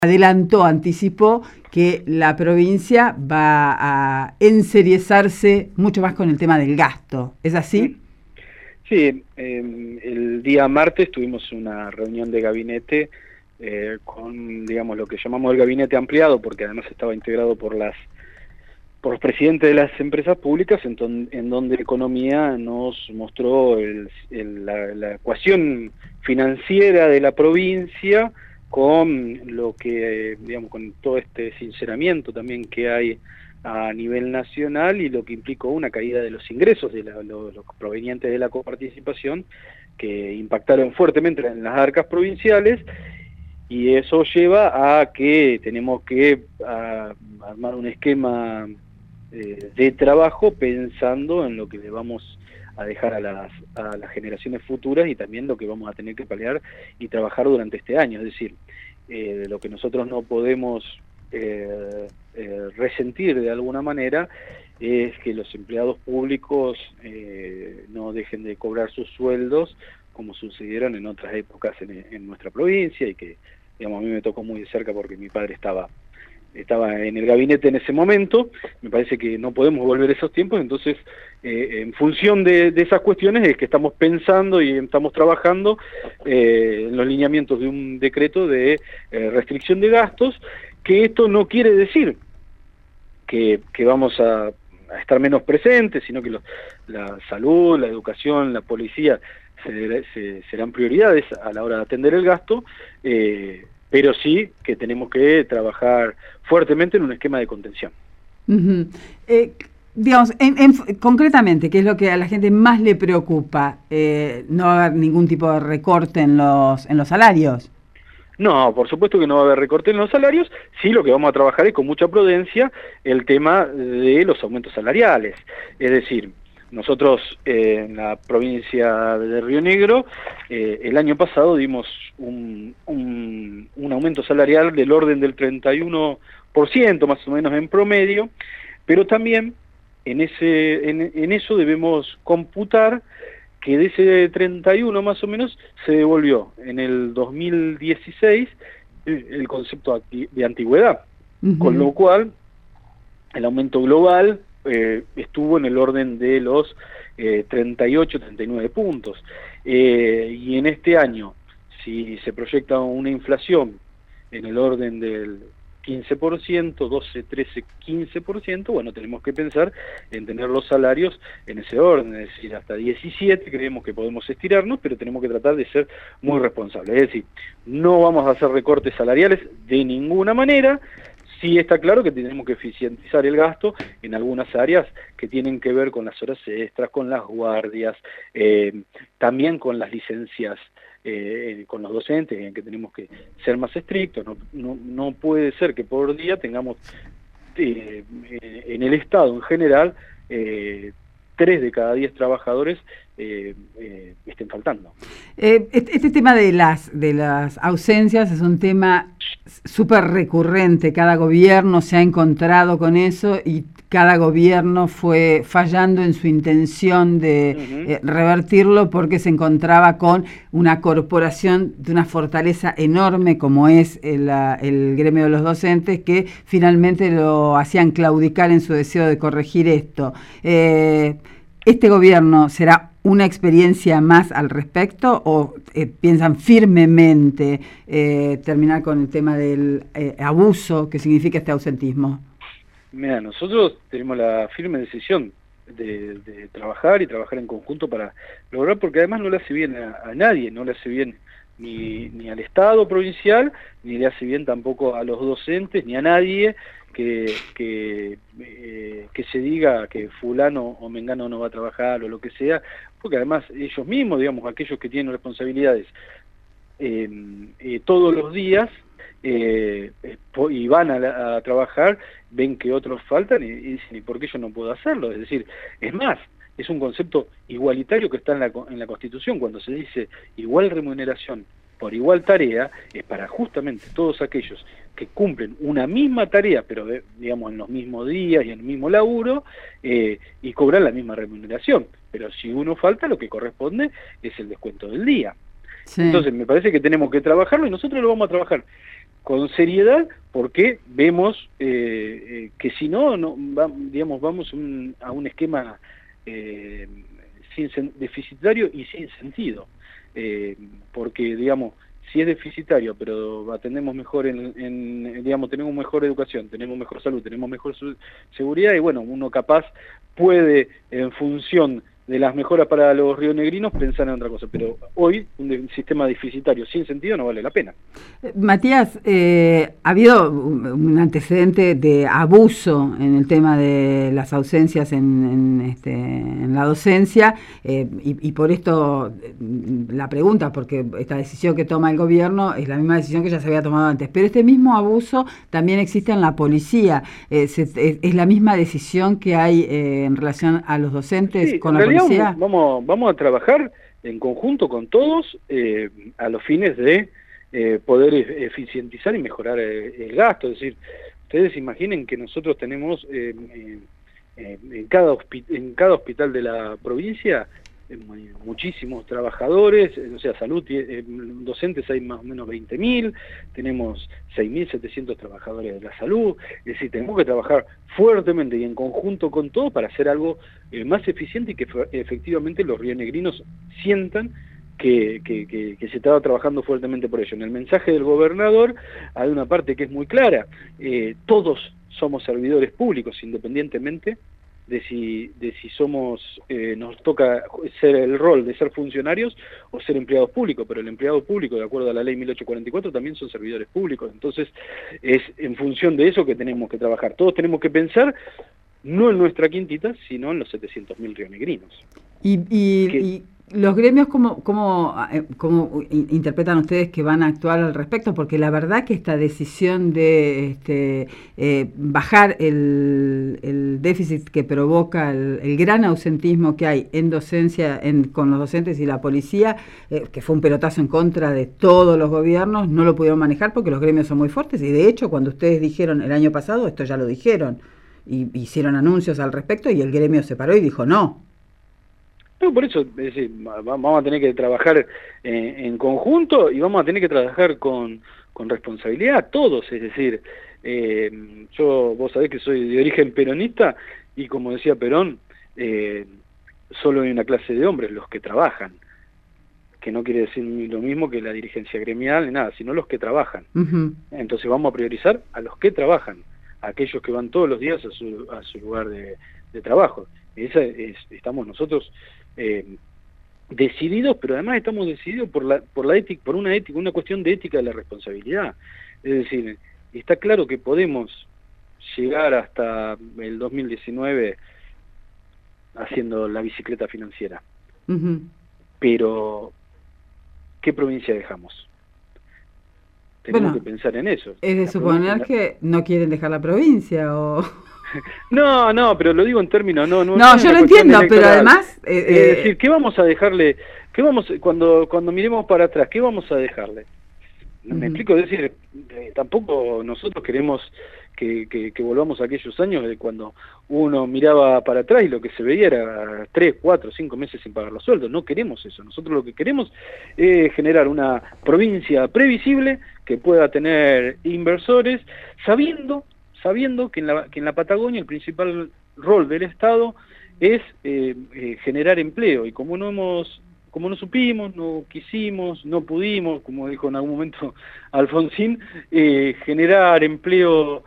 adelantó, anticipó que la provincia va a enseriezarse mucho más con el tema del gasto. ¿Es así? Sí, el día martes tuvimos una reunión de gabinete con, digamos, lo que llamamos el gabinete ampliado, porque además estaba integrado por los presidentes de las empresas públicas, en donde Economía nos mostró la ecuación financiera de la provincia con lo que, digamos, con todo este sinceramiento también que hay a nivel nacional y lo que implicó una caída de los ingresos de los provenientes de la coparticipación que impactaron fuertemente en las arcas provinciales, y eso lleva a que tenemos que armar un esquema de trabajo pensando en lo que le vamos a dejar a las generaciones futuras y también lo que vamos a tener que paliar y trabajar durante este año. Es decir, lo que nosotros no podemos resentir de alguna manera es que los empleados públicos no dejen de cobrar sus sueldos como sucedieron en otras épocas en nuestra provincia, y que, digamos, a mí me tocó muy de cerca porque mi padre estaba en el gabinete en ese momento. Me parece que no podemos volver a esos tiempos. Entonces, en función de esas cuestiones es que estamos pensando y estamos trabajando en los lineamientos de un decreto de restricción de gastos, que esto no quiere decir que vamos a estar menos presentes, sino que la salud, la educación, la policía serán prioridades a la hora de atender el gasto, pero sí que tenemos que trabajar fuertemente en un esquema de contención. Uh-huh. Digamos, concretamente, ¿qué es lo que a la gente más le preocupa? ¿No va a haber ningún tipo de recorte en los salarios? No, por supuesto que no va a haber recorte en los salarios. Sí, lo que vamos a trabajar es con mucha prudencia el tema de los aumentos salariales. Es decir, nosotros en la provincia de Río Negro el año pasado dimos un aumento salarial del orden del 31%, más o menos en promedio, pero también en eso debemos computar que de ese 31 más o menos se devolvió en el 2016 el concepto de antigüedad, uh-huh, con lo cual el aumento global estuvo en el orden de los 38, 39 puntos. Y en este año, si se proyecta una inflación en el orden del 15%, 12, 13, 15%, bueno, tenemos que pensar en tener los salarios en ese orden, es decir, hasta 17 creemos que podemos estirarnos, pero tenemos que tratar de ser muy responsables. Es decir, no vamos a hacer recortes salariales de ninguna manera. Sí está claro que tenemos que eficientizar el gasto en algunas áreas que tienen que ver con las horas extras, con las guardias, también con las licencias, con los docentes, en que tenemos que ser más estrictos. No puede ser que por día tengamos en el Estado en general 3 de cada 10 trabajadores estén faltando. Este tema de las ausencias es un tema súper recurrente. Cada gobierno se ha encontrado con eso y cada gobierno fue fallando en su intención de revertirlo, porque se encontraba con una corporación de una fortaleza enorme como es el gremio de los docentes, que finalmente lo hacían claudicar en su deseo de corregir esto. ¿Este gobierno será una experiencia más al respecto o piensan firmemente terminar con el tema del abuso que significa este ausentismo? Mira, nosotros tenemos la firme decisión de trabajar y trabajar en conjunto para lograr, porque además no le hace bien a nadie, no le hace bien ni al Estado provincial, ni le hace bien tampoco a los docentes, ni a nadie que se diga que fulano o mengano no va a trabajar o lo que sea, porque además ellos mismos, digamos, aquellos que tienen responsabilidades todos los días y van a trabajar, ven que otros faltan y dicen, ¿y por qué yo no puedo hacerlo? Es decir, es más, es un concepto igualitario que está en la Constitución. Cuando se dice igual remuneración por igual tarea, es para justamente todos aquellos que cumplen una misma tarea, pero digamos en los mismos días y en el mismo laburo, y cobran la misma remuneración. Pero si uno falta, lo que corresponde es el descuento del día. Sí. Entonces me parece que tenemos que trabajarlo, y nosotros lo vamos a trabajar con seriedad, porque vemos que si no, digamos, vamos a un esquema deficitario y sin sentido, porque, digamos, si es deficitario, pero atendemos mejor digamos, tenemos mejor educación, tenemos mejor salud, tenemos mejor seguridad, y bueno, uno capaz puede, en función de las mejoras para los rionegrinos, pensar en otra cosa, pero hoy un sistema deficitario sin sentido no vale la pena. Matías, ha habido un antecedente de abuso en el tema de las ausencias en la docencia, y por esto la pregunta, porque esta decisión que toma el gobierno es la misma decisión que ya se había tomado antes, pero este mismo abuso también existe en la policía. ¿Es la misma decisión que hay en relación a los docentes con la policía? Vamos a trabajar en conjunto con todos a los fines de poder eficientizar y mejorar el gasto. Es decir, ustedes imaginen que nosotros tenemos en cada hospital de la provincia muchísimos trabajadores, o sea, salud, docentes hay más o menos 20.000, tenemos 6.700 trabajadores de la salud, es decir, tenemos que trabajar fuertemente y en conjunto con todos para hacer algo más eficiente y que efectivamente los rionegrinos sientan que se estaba trabajando fuertemente por ello. En el mensaje del gobernador hay una parte que es muy clara: todos somos servidores públicos, independientemente de si nos toca ser el rol de ser funcionarios o ser empleados públicos, pero el empleado público, de acuerdo a la ley 1844, también son servidores públicos. Entonces es en función de eso que tenemos que trabajar. Todos tenemos que pensar no en nuestra quintita, sino en los 700.000 rionegrinos. Y los gremios, ¿cómo interpretan ustedes que van a actuar al respecto? Porque la verdad que esta decisión de bajar el déficit que provoca el gran ausentismo que hay en docencia con los docentes y la policía, que fue un pelotazo en contra de todos los gobiernos, no lo pudieron manejar porque los gremios son muy fuertes, y de hecho cuando ustedes dijeron el año pasado, esto ya lo dijeron, y hicieron anuncios al respecto, y el gremio se paró y dijo no. No, por eso, es decir, vamos a tener que trabajar en conjunto y vamos a tener que trabajar con responsabilidad todos. Es decir, vos sabés que soy de origen peronista y, como decía Perón, solo hay una clase de hombres, los que trabajan, que no quiere decir lo mismo que la dirigencia gremial ni nada, sino los que trabajan. Uh-huh. Entonces vamos a priorizar a los que trabajan, a aquellos que van todos los días a su lugar de trabajo. Estamos nosotros decididos, pero además estamos decididos por una cuestión de ética de la responsabilidad. Es decir, está claro que podemos llegar hasta el 2019 haciendo la bicicleta financiera. Uh-huh. Pero ¿qué provincia dejamos? Tenemos que pensar en eso. Es de suponer que no quieren dejar la provincia o... No, pero lo digo en términos... No, yo lo entiendo, pero además... es decir, ¿qué vamos a dejarle? Cuando miremos para atrás, ¿qué vamos a dejarle? Me explico, es decir, tampoco nosotros queremos que volvamos a aquellos años de cuando uno miraba para atrás y lo que se veía era 3, 4, 5 meses sin pagar los sueldos. No queremos eso. Nosotros lo que queremos es generar una provincia previsible que pueda tener inversores, sabiendo que en la Patagonia el principal rol del Estado es generar empleo, y como no supimos, no quisimos, no pudimos, como dijo en algún momento Alfonsín, generar empleo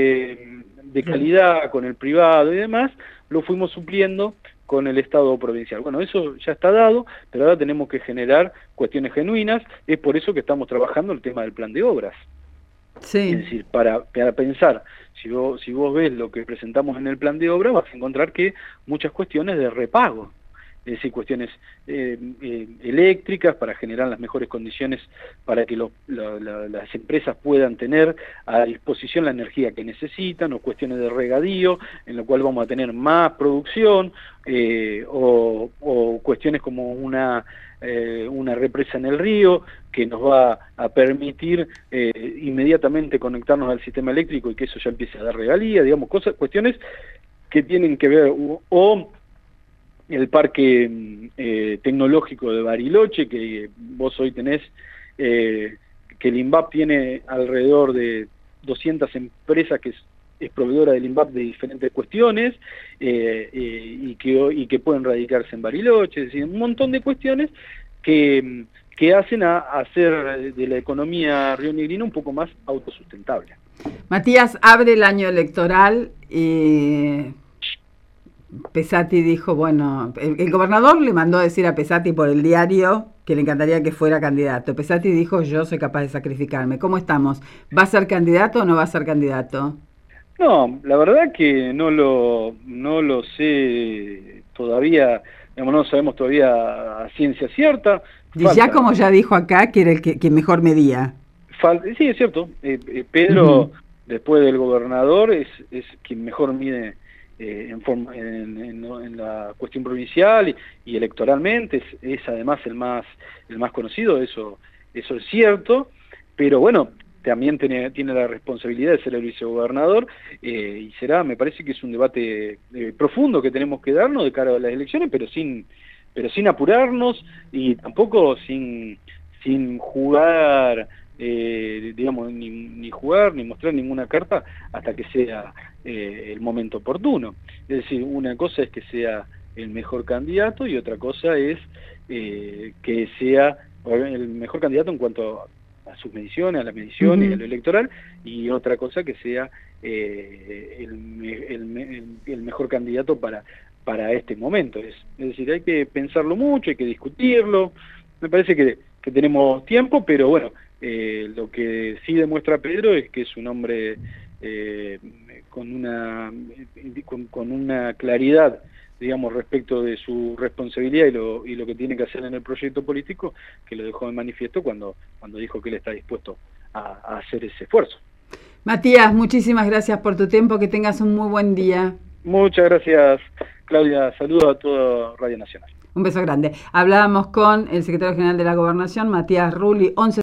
de calidad con el privado y demás, lo fuimos supliendo con el Estado provincial. Bueno, eso ya está dado, pero ahora tenemos que generar cuestiones genuinas. Es por eso que estamos trabajando el tema del plan de obras. Sí. Es decir, para pensar, si vos ves lo que presentamos en el plan de obra, vas a encontrar que muchas cuestiones de repago, es decir, cuestiones eléctricas para generar las mejores condiciones para que las empresas puedan tener a disposición la energía que necesitan, o cuestiones de regadío, en lo cual vamos a tener más producción, o cuestiones como una represa en el río que nos va a permitir inmediatamente conectarnos al sistema eléctrico y que eso ya empiece a dar regalía, digamos, cuestiones que tienen que ver, o el parque tecnológico de Bariloche, que vos hoy tenés, que que el INVAP tiene alrededor de 200 empresas que es proveedora del INVAP de diferentes cuestiones, y que pueden radicarse en Bariloche, es decir, un montón de cuestiones que hacen a hacer de la economía rionegrina un poco más autosustentable. Matías, abre el año electoral y Pesati dijo, bueno, el gobernador le mandó a decir a Pesati por el diario que le encantaría que fuera candidato. Pesati dijo, yo soy capaz de sacrificarme. ¿Cómo estamos? ¿Va a ser candidato o no va a ser candidato? No, la verdad que no lo sé todavía, digamos, no sabemos todavía a ciencia cierta. Como ya dijo acá, que era el que mejor medía. Sí, es cierto. Pedro, después del gobernador, es quien mejor mide en la cuestión provincial y electoralmente. Es además el más conocido, eso es cierto. Pero bueno, también tiene la responsabilidad de ser el vicegobernador, y me parece que es un debate profundo que tenemos que darnos de cara a las elecciones, pero sin apurarnos y tampoco sin jugar, digamos, ni jugar ni mostrar ninguna carta hasta que sea el momento oportuno. Es decir, una cosa es que sea el mejor candidato y otra cosa es que sea el mejor candidato en cuanto a sus mediciones, a las mediciones, y a lo electoral, y otra cosa que sea el mejor candidato para este momento. Es decir, hay que pensarlo mucho, hay que discutirlo. Me parece que tenemos tiempo, pero bueno, lo que sí demuestra Pedro es que es un hombre con una claridad, digamos, respecto de su responsabilidad y lo que tiene que hacer en el proyecto político, que lo dejó de manifiesto cuando dijo que él está dispuesto a hacer ese esfuerzo. Matías, muchísimas gracias por tu tiempo, que tengas un muy buen día. Muchas gracias, Claudia. Saludos a todo Radio Nacional. Un beso grande. Hablábamos con el secretario general de la Gobernación, Matías Rulli, 11